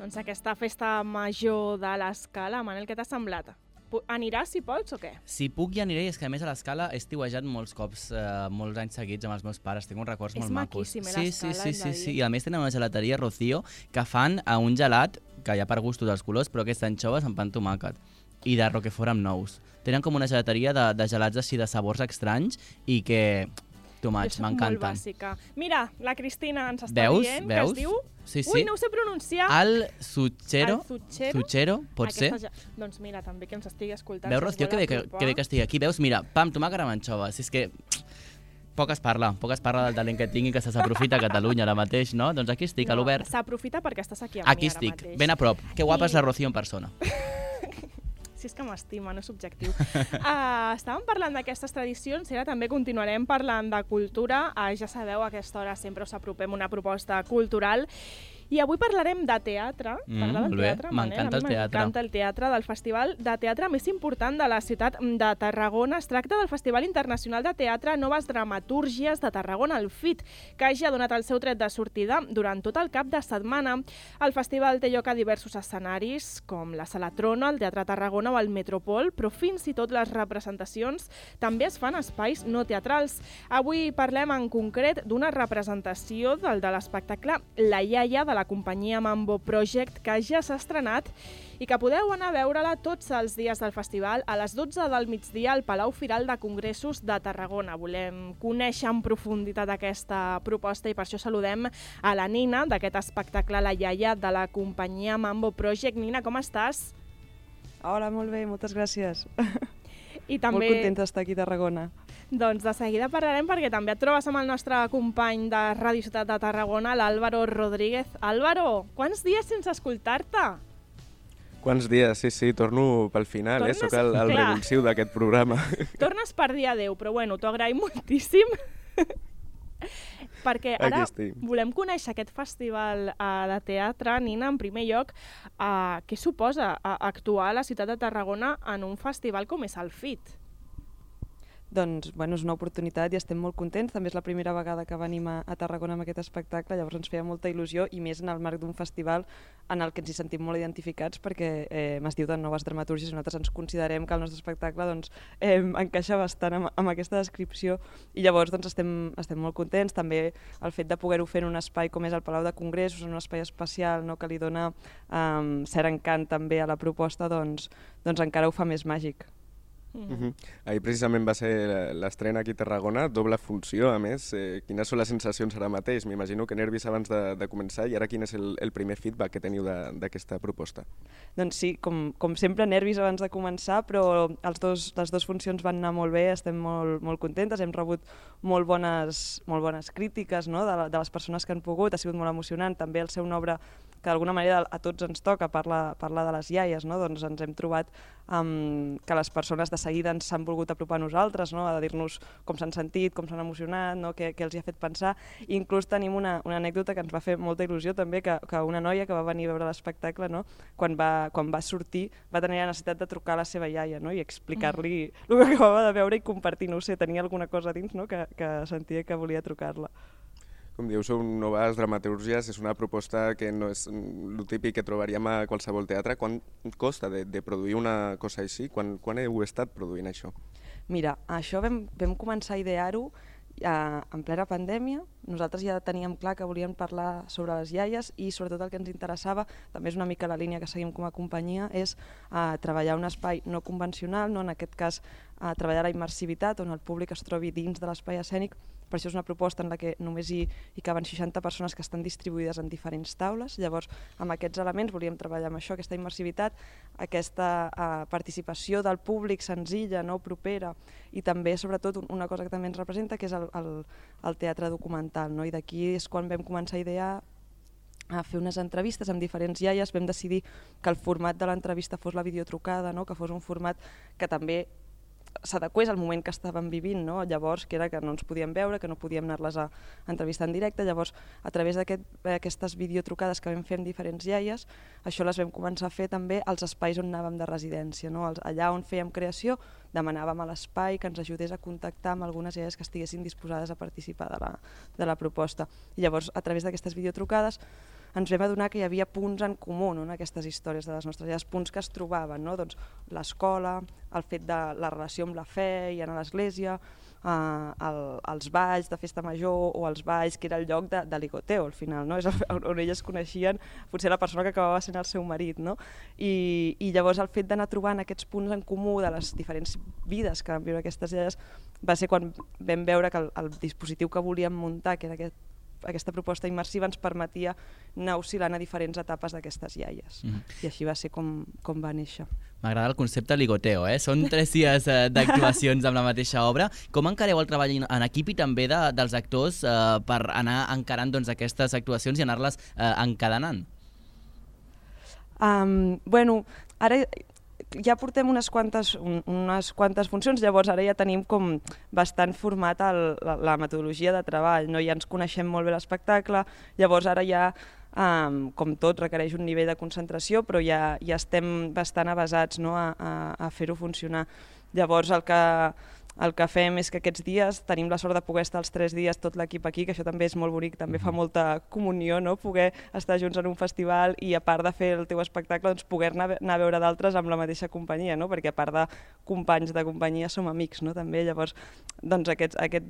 Doncs aquesta festa major de l'Escala, Manel, què t'ha semblat? Aniràs si pots o què? Si puc ja aniré, i és que a més a l'Escala he estiuejat molts cops, molts anys seguits amb els meus pares, tinc uns records molt macos. És maquíssim, l'Escala, Sí, i a més tenen una gelateria Rocío que fan un gelat que hi ha per gustos dels colors, però que és d'anxoves amb pa amb tomàquet i de roquefort amb nous. Tenen com una gelateria de gelats així de sabors estranys i que... Tomats, m'encanten. Molt bàsica. Mira, la Cristina ens està dient que es diu... Sí. Ui, no ho sé pronunciar. Al Suchero. Suchero, pot ser? Doncs mira, també que ens estigui escoltant. Veus, Rocío, que bé que estigui aquí. Veus, mira, pa amb tomàquet amb anxoves. És que poc es parla del talent que tingui, que se s'aprofita a Catalunya ara mateix, no? Doncs aquí estic, a l'Obert. S'aprofita perquè estàs aquí amb mi ara mateix. Aquí estic, ben a prop. Que guapa és la Rocío en persona. Si és que m'estima, no és subjectiu. Estàvem parlant d'aquestes tradicions i ara també continuarem parlant de cultura. Ja sabeu, a aquesta hora sempre us apropem una proposta cultural. I avui parlarem de teatre. T'agrada el teatre, Manel? M'encanta el teatre. M'encanta el teatre, del festival de teatre més important de la ciutat de Tarragona. Es tracta del Festival Internacional de Teatre Noves Dramatúrgies de Tarragona, el FIT, que ja ha donat el seu tret de sortida durant tot el cap de setmana. El festival té lloc a diversos escenaris, com la Sala Trona, el Teatre Tarragona o el Metropol, però fins i tot les representacions també es fan a espais no teatrals. Avui parlem en concret d'una representació de l'espectacle La iaia, de la companyia Mambo Project, que ja s'ha estrenat i que podeu anar a veure-la tots els dies del festival a les 12 del migdia al Palau Firal de Congressos de Tarragona. Volem conèixer en profunditat aquesta proposta i per això saludem a la Nina d'aquest espectacle La iaia de la companyia Mambo Project. Nina, com estàs? Hola, molt bé, moltes gràcies. I també... Molt contenta d'estar aquí a Tarragona. Doncs de seguida parlarem perquè també et trobes amb el nostre company de Ràdio Ciutat de Tarragona, l'Álvaro Rodríguez. Álvaro, quants dies sense escoltar-te? Quants dies? Sí, torno pel final, soc el revulsiu d'aquest programa. Tornes per dia 10, però bueno, t'ho agraïm moltíssim. Perquè ara volem conèixer aquest festival de teatre. Nina, en primer lloc, què suposa actuar a la ciutat de Tarragona en un festival com és el FIT? Doncs, bueno, és una oportunitat i estem molt contents. També és la primera vegada que venim a Tarragona amb aquest espectacle, llavors ens feia molta il·lusió i més en el marc d'un festival en el que ens hi sentim molt identificats perquè es diu de noves dramatúrgies i nosaltres ens considerem que el nostre espectacle encaixa bastant amb aquesta descripció i llavors estem molt contents. També el fet de poder-ho fer en un espai com és el Palau de Congressos, en un espai especial que li dona cert encant també a la proposta, doncs encara ho fa més màgic. Ahir precisament va ser l'estrena aquí a Tarragona, doble funció a més. Quines són les sensacions ara mateix? M'imagino que nervis abans de començar i ara quin és el primer feedback que teniu d'aquesta proposta? Doncs sí, com sempre nervis abans de començar, però les dues funcions van anar molt bé, estem molt contentes, hem rebut molt bones crítiques de les persones que han pogut, ha sigut molt emocionant, també el ser una obra que d'alguna manera a tots ens toca parlar de les iaies, doncs ens hem trobat que les persones de seguida ens s'han volgut apropar a nosaltres, a dir-nos com s'han sentit, com s'han emocionat, què els hi ha fet pensar. I inclús tenim una anècdota que ens va fer molta il·lusió també, que una noia que va venir a veure l'espectacle, quan va sortir va tenir la necessitat de trucar a la seva iaia i explicar-li el que acabava de veure i compartir, no ho sé, tenia alguna cosa dins que sentia que volia trucar-la. Com diu, sou noves dramatúrgies, és una proposta que no és el típic que trobaríem a qualsevol teatre. Quant costa de produir una cosa així? Quan heu estat produint això? Mira, això vam començar a idear-ho en plena pandèmia. Nosaltres ja teníem clar que volíem parlar sobre les iaies i sobretot el que ens interessava, també és una mica la línia que seguim com a companyia, és treballar un espai no convencional, en aquest cas treballar la immersivitat, on el públic es trobi dins de l'espai escènic. Per això és una proposta en la que només hi caben 60 persones que estan distribuïdes en diferents taules. Llavors, amb aquests elements volíem treballar amb això, aquesta immersivitat, aquesta participació del públic senzilla, propera, i també, sobretot, una cosa que també ens representa, que és el teatre documental. I d'aquí és quan vam començar a idear a fer unes entrevistes amb diferents iaies. Vam decidir que el format de l'entrevista fos la videotrucada, que fos un format que també s'adequés al moment que estàvem vivint, llavors que era que no ens podíem veure, que no podíem anar-les a entrevistar en directe, llavors a través d'aquestes videotrucades que vam fer amb diferents iaies, això les vam començar a fer també als espais on anàvem de residència, allà on fèiem creació demanàvem a l'espai que ens ajudés a contactar amb algunes iaies que estiguessin disposades a participar de la proposta. I llavors a través d'aquestes videotrucades ens vam adonar que hi havia punts en comú, no?, en aquestes històries de les nostres iaies, punts que es trobaven, no?, doncs l'escola, el fet de la relació amb la fe i anar a l'església, els balls de festa major o els balls que era el lloc de ligoteo al final, no? És on elles coneixien potser la persona que acabava sent el seu marit, no? I llavors el fet d'anar trobant aquests punts en comú de les diferents vides que van viure aquestes iaies va ser quan vam veure que el dispositiu que volíem muntar, que era aquesta proposta immersiva, ens permetia anar oscil·lant a diferents etapes d'aquestes iaies. I així va ser com va néixer. M'agrada el concepte ligoteo, eh? Són 3 dies d'actuacions amb la mateixa obra. Com encareu el treball en equip i també dels actors per anar encarant aquestes actuacions i anar-les encadenant? Bueno, ara ja portem unes quantes funcions, llavors ara ja tenim com bastant format la metodologia de treball, no? Ja ens coneixem molt bé l'espectacle, llavors ara ja, com tot, requereix un nivell de concentració, però ja estem bastant avesats, no?, a fer-ho funcionar. Llavors el que fem és que aquests dies tenim la sort de poder estar els 3 dies tot l'equip aquí, que això també és molt bonic, també fa molta comunió, no?, poder estar junts en un festival i a part de fer el teu espectacle, doncs poder anar a veure d'altres amb la mateixa companyia, no?, perquè a part de companys de companyia som amics, no?, també. Llavors doncs aquest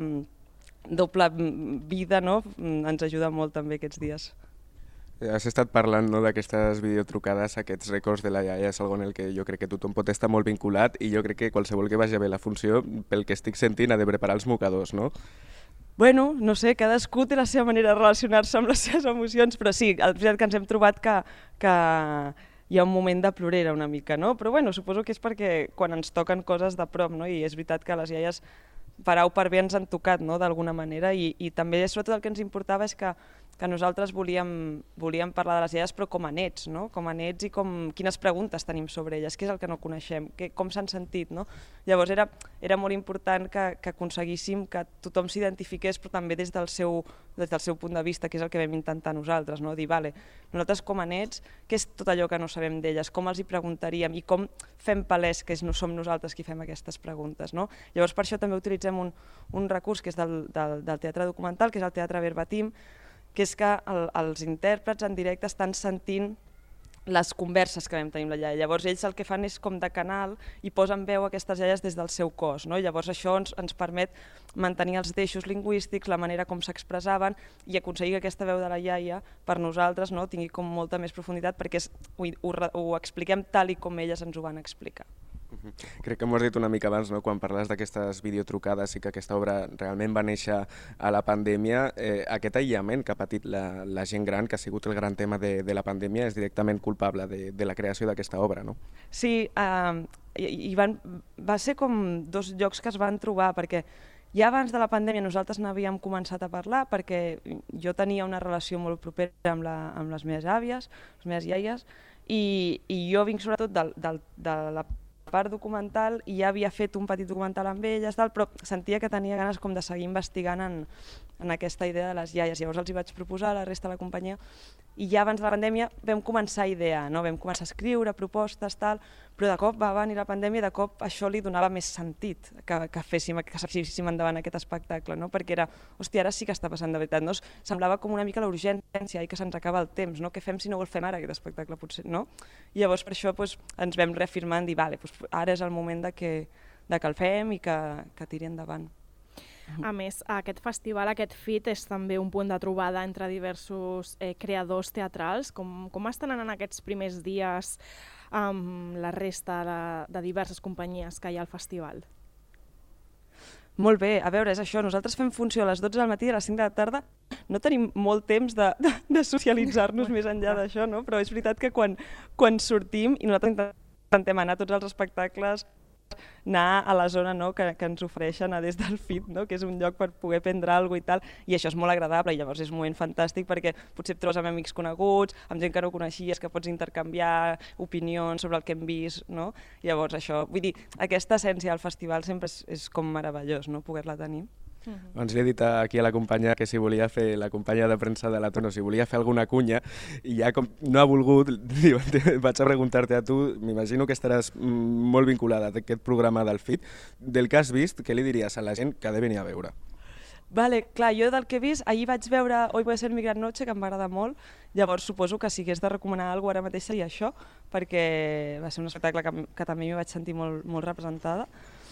doble vida, no?, ens ajuda molt també aquests dies. Has estat parlant, no, d'aquestes videotrucades, aquests rècords de la iaia, és algo en el que jo crec que tothom pot estar molt vinculat i jo crec que qualsevol que vagi a veure la funció, pel que estic sentint, ha de preparar els mocadors, no? Bueno, no sé, cadascú té la seva manera de relacionar-se amb les seves emocions, però sí, és veritat que ens hem trobat que hi ha un moment de plorera una mica, no? Però bueno, suposo que és perquè quan ens toquen coses de prop, no? I és veritat que les iaies per A o per B ens han tocat, no?, d'alguna manera, i també sobretot el que ens importava és que nosaltres volíem parlar de les iaies però com a nets, no?, com a nets i quines preguntes tenim sobre elles, què és el que no coneixem, com s'han sentit, no? Llavors era molt important que aconseguíssim que tothom s'identifiqués però també des del seu punt de vista, que és el que vam intentar nosaltres, no?, dir, vale, nosaltres com a nets, què és tot allò que no sabem d'elles, com els hi preguntaríem i com fem palès que no som nosaltres qui fem aquestes preguntes, no? Llavors per això també utilitzem un recurs que és del teatre documental, que és el teatre verbatim, que és que els intèrprets en directe estan sentint les converses que vam tenir amb la iaia. Llavors ells el que fan és com de canal i posen veu a aquestes iaies des del seu cos, no? Llavors això ens permet mantenir els deixos lingüístics, la manera com s'expressaven i aconseguir que aquesta veu de la iaia per nosaltres, no?, tingui com molta més profunditat perquè ho expliquem tal i com elles ens ho van explicar. Crec que m'ho has dit una mica abans, no?, quan parles d'aquestes videotrucades i que aquesta obra realment va néixer a la pandèmia. Aquest aïllament que ha patit la gent gran, que ha sigut el gran tema de la pandèmia, és directament culpable de la creació d'aquesta obra, no? Sí, va ser com 2 llocs que es van trobar, perquè ja abans de la pandèmia nosaltres n'havíem començat a parlar perquè jo tenia una relació molt propera amb les meves àvies, les meves iaies, i jo vinc sobretot de la part documental i ja havia fet un petit documental amb elles, però sentia que tenia ganes com de seguir investigant en aquesta idea de les iaies. Llavors els hi vaig proposar a la resta de la companyia i ja abans de la pandèmia vam començar a idear, no? Vam començar a escriure propostes, però de cop va venir la pandèmia i de cop això li donava més sentit que féssim endavant aquest espectacle, no? Perquè era, hòstia, ara sí que està passant de veritat, no? Semblava com una mica la urgència i que se'ns acaba el temps, no? Què fem si no el fem ara, aquest espectacle, potser, no? I llavors per això ens vam reafirmar i dir, vale, ara és el moment de que el fem i que tiri endavant. A més, aquest festival, aquest FIT, és també un punt de trobada entre diversos creadors teatrals. Com estan anant aquests primers dies amb la resta de diverses companyies que hi ha al festival? Molt bé, a veure, és això, nosaltres fem funció a les 12 del matí i a les 5 de la tarda. No tenim molt temps de socialitzar-nos més enllà d'això, no? Però és veritat que quan sortim, i nosaltres intentem anar a tots els espectacles, anar a la zona, no?, que ens ofereixen des del FIT, no?, que és un lloc per poder prendre alguna cosa i tal, i això és molt agradable, i llavors és un moment fantàstic perquè potser et trobes amb amics coneguts, amb gent que no coneixies, que pots intercanviar opinions sobre el que hem vist, no? Llavors això, vull dir, aquesta essència del festival sempre és com meravellós, no?, poder-la tenir. Abans li he dit aquí a la companya que si volia fer, la companya de premsa de la Tono, si volia fer alguna cunya, i ja com no ha volgut, vaig a preguntar-te a tu, m'imagino que estaràs molt vinculada a aquest programa del FIT. Del que has vist, què li diries a la gent que ha de venir a veure? Vale, clar, jo del que he vist, ahir vaig veure Hoy voy a ser mi gran noche, que em va agradar molt, llavors suposo que si hagués de recomanar alguna cosa ara mateix seria això, perquè va ser un espectacle que també m'hi vaig sentir molt representada.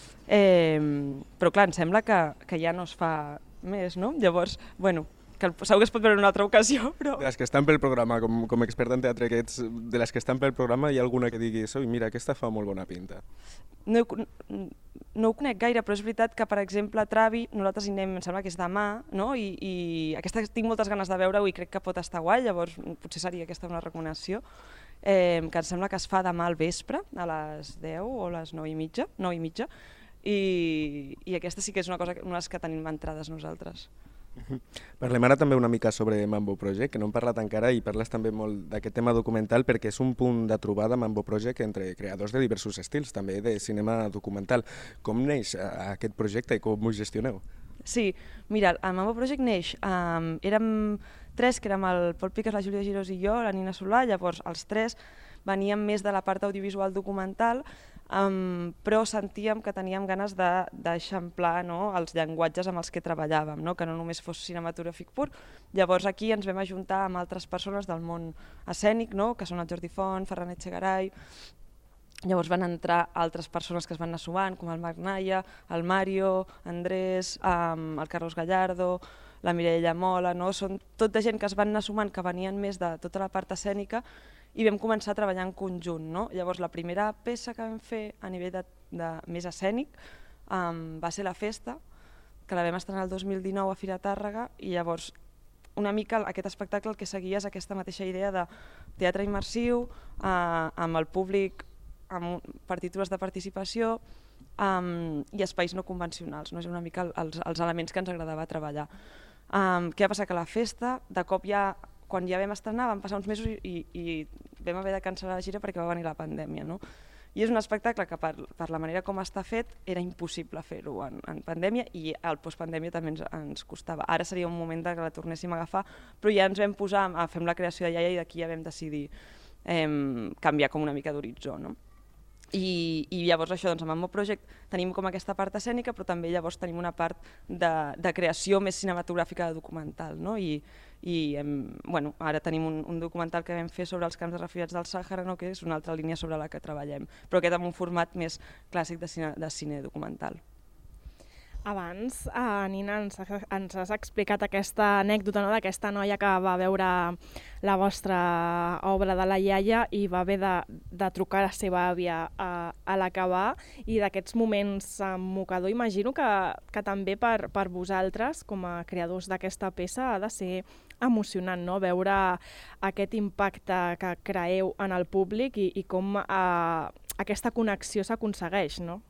Però clar, em sembla que ja no es fa més, no? Llavors, bueno, que segur que es pot veure en una altra ocasió, però... De les que estan pel programa, com experta en teatre que ets, de les que estan pel programa, hi ha alguna que diguis oi, mira, aquesta fa molt bona pinta? No ho conec gaire, però és veritat que, per exemple, Travi, nosaltres hi anem, em sembla que és demà, no? I aquesta tinc moltes ganes de veure-ho i crec que pot estar guai, llavors potser seria aquesta una recomanació, que em sembla que es fa demà al vespre, a les 10 o a les 9:30, i aquesta sí que és una de les que tenim entrades nosaltres. Parlem ara també una mica sobre Mambo Project, que no hem parlat encara, i parles també molt d'aquest tema documental perquè és un punt de trobada Mambo Project entre creadors de diversos estils, també de cinema documental. Com neix aquest projecte i com ho gestioneu? Sí, mira, el Mambo Project neix, érem tres, que érem el Pol Piques, la Júlia Girós i jo, la Nina Solà, llavors els tres veníem més de la part audiovisual documental, però sentíem que teníem ganes d'eixamplar, no, els llenguatges amb els que treballàvem, no, que no només fos cinematogràfic pur. Llavors aquí ens vam ajuntar amb altres persones del món escènic, no, que són el Jordi Font, Ferran Etxegaray. Llavors van entrar altres persones que es van anar sumant, com el Marc Naya, el Mario, Andrés, el Carlos Gallardo, la Mireia Mola, no? Són tot de gent que es van anar sumant, que venien més de tota la part escènica, i vam començar a treballar en conjunt, no? Llavors la primera peça que vam fer a nivell de més escènic va ser La Festa, que la vam estrenar el 2019 a Fira Tàrrega, i llavors una mica aquest espectacle el que seguia és aquesta mateixa idea de teatre immersiu, amb el públic, amb partitures de participació i espais no convencionals, no? És una mica els elements que ens agradava treballar. Què va passar? Que La Festa, de cop ja, quan ja vam estrenar, van passar uns mesos i vam haver de cancel·lar la gira perquè va venir la pandèmia, no? I és un espectacle que per la manera com està fet era impossible fer-ho en pandèmia, i el postpandèmia també ens costava. Ara seria un moment que la tornéssim a agafar, però ja ens vam posar a fer la creació de Iaia i d'aquí ja vam decidir canviar com una mica d'horitzó, no? I llavors això, doncs, amb Mambo Project tenim com aquesta part escènica, però també llavors tenim una part de creació més cinematogràfica de documental, no? Bueno, ara tenim un documental que vam fer sobre els camps de refugiats del Sàhara, no? Que és una altra línia sobre la que treballem, però aquest amb un format més clàssic de cine documental. Abans, Nina, ens has explicat aquesta anècdota, no?, d'aquesta noia que va veure la vostra obra de la Iaia i va haver de trucar a la seva àvia a l'acabar, i d'aquests moments mocador, imagino que també per vosaltres, com a creadors d'aquesta peça, ha de ser emocionant, no?, veure aquest impacte que creeu en el públic i com aquesta connexió s'aconsegueix, no?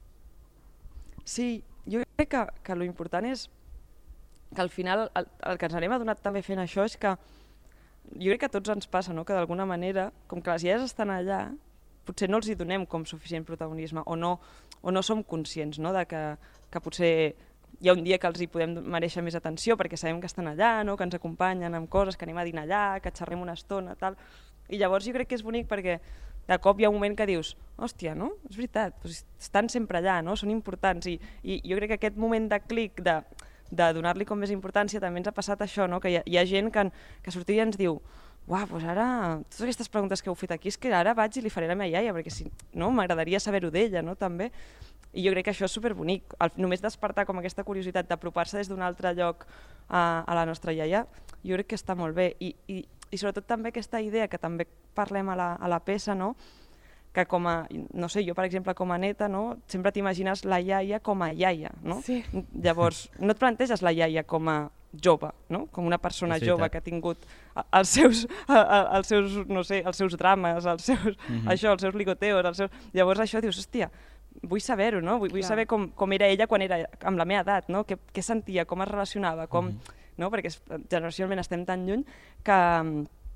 Sí, jo crec que l'important és que al final el que ens n'hem adonat també fent això és que jo crec que a tots ens passa, no?, que d'alguna manera, com que les iaies estan allà, potser no els hi donem com suficient protagonisme o no som conscients, no?, de que potser hi ha un dia que els hi podem mereixer més atenció perquè sabem que estan allà, no?, que ens acompanyen amb coses, que anem a dinar allà, que xerrem una estona, tal. I llavors jo crec que és bonic perquè de cop hi ha un moment que dius, hòstia, no? És veritat, doncs estan sempre allà, no? Són importants, i jo crec que aquest moment de clic, de donar-li com més importància, també ens ha passat això, no? Que hi ha gent que sortia i ens diu, uah, doncs ara, totes aquestes preguntes que heu fet aquí, és que ara vaig i li faré a la meva iaia, perquè si no, m'agradaria saber-ho d'ella, no?, també. I jo crec que això és superbonic, només despertar com aquesta curiositat d'apropar-se des d'un altre lloc a la nostra iaia, jo crec que està molt bé, i sobretot també aquesta idea que també parlem a la peça, no?, que com a, no sé, jo per exemple com a neta, no?, sempre t'imagines la iaia com a iaia, no? Sí. Llavors, no et planteges la iaia com a jove, no?, com una persona jove que ha tingut els seus no sé, els seus drames, els seus ligoteos, llavors això dius, hòstia, vull saber-ho, no? Vull saber com era ella quan era amb la meva edat, no? Què sentia, com es relacionava, no? Perquè generacionalment estem tan lluny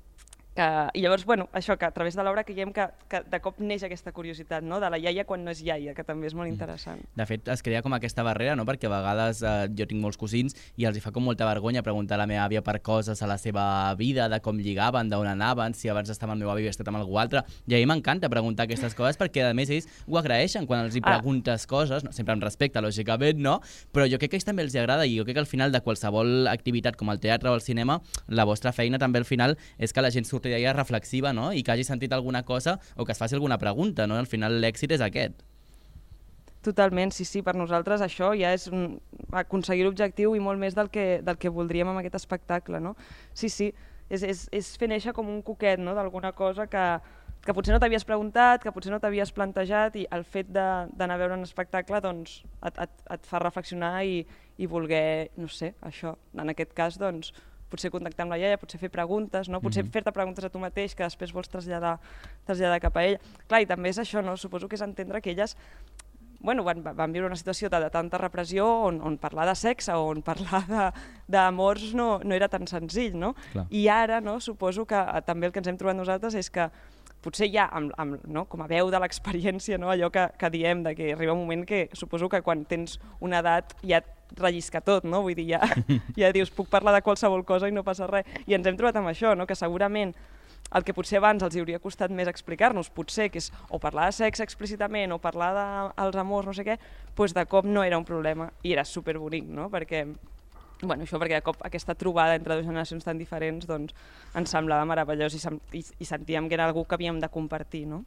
I llavors, bueno, això, que a través de l'obra creiem que de cop neix aquesta curiositat, no?, de la iaia quan no és iaia, que també és molt interessant. De fet, es crea com aquesta barrera, no?, perquè a vegades jo tinc molts cosins i els hi fa com molta vergonya preguntar a la meva àvia per coses a la seva vida, de com lligaven, d'on anaven, si abans estava amb el meu avi o estat amb algú altre, i a mi m'encanta preguntar aquestes coses perquè a més ells ho agraeixen quan els hi preguntes coses, no, sempre amb respecte, lògicament, no? Però jo crec que a ells també els agrada i jo crec que al final de qualsevol activitat com el teatre o el cinema, la vostra feina també al final és que la gent surti d'ahir reflexiva, no? I que hagi sentit alguna cosa o que es faci alguna pregunta, no? Al final l'èxit és aquest. Totalment, sí, per nosaltres això ja és aconseguir l'objectiu i molt més del que voldríem amb aquest espectacle, no? Sí, és fer néixer com un coquet, no?, d'alguna cosa que potser no t'havies preguntat, que potser no t'havies plantejat, i el fet d'anar a veure un espectacle doncs et fa reflexionar i voler, no sé, això, en aquest cas, doncs, potser contactar amb la iaia, potser fer preguntes, no? Potser fer-te preguntes a tu mateix que després vols traslladar cap a ella. Clar, i també és això, no? Suposo que és entendre que elles van viure una situació de tanta repressió on parlar de sexe o on parlar d'amors no era tan senzill, no? Clar. I ara, no, suposo que també el que ens hem trobat nosaltres és que potser ja, no, com a veu de l'experiència, no, allò que diem, de que arriba un moment que suposo que quan tens una edat ja et rellisca tot, no? Vull dir, ja dius, puc parlar de qualsevol cosa i no passa res. I ens hem trobat amb això, no? Que segurament el que potser abans els hauria costat més explicar-nos, potser que és o parlar de sexe explícitament o parlar dels amors, no sé què, doncs de cop no era un problema i era superbonic, no? Perquè de cop aquesta trobada entre dues generacions tan diferents doncs, ens semblava meravellós i sentíem que era algú que havíem de compartir, no?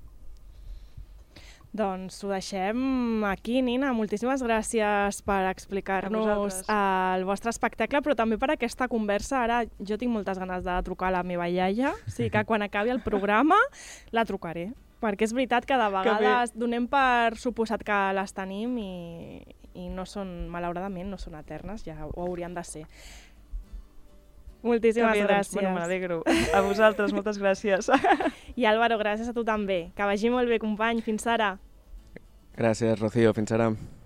Doncs ho deixem aquí, Nina. Moltíssimes gràcies per explicar-nos el vostre espectacle, però també per aquesta conversa. Ara jo tinc moltes ganes de trucar a la meva iaia, o sigui que quan acabi el programa la trucaré, perquè és veritat que de vegades donem per suposat que les tenim i no són, malauradament, no són eternes, ja ho haurien de ser. Moltíssimes gràcies. Bueno, m'alegro. A vosaltres, moltes gràcies. I Álvaro, gràcies a tu també. Que vagi molt bé, company. Fins ara. Gràcies, Rocío. Fins ara.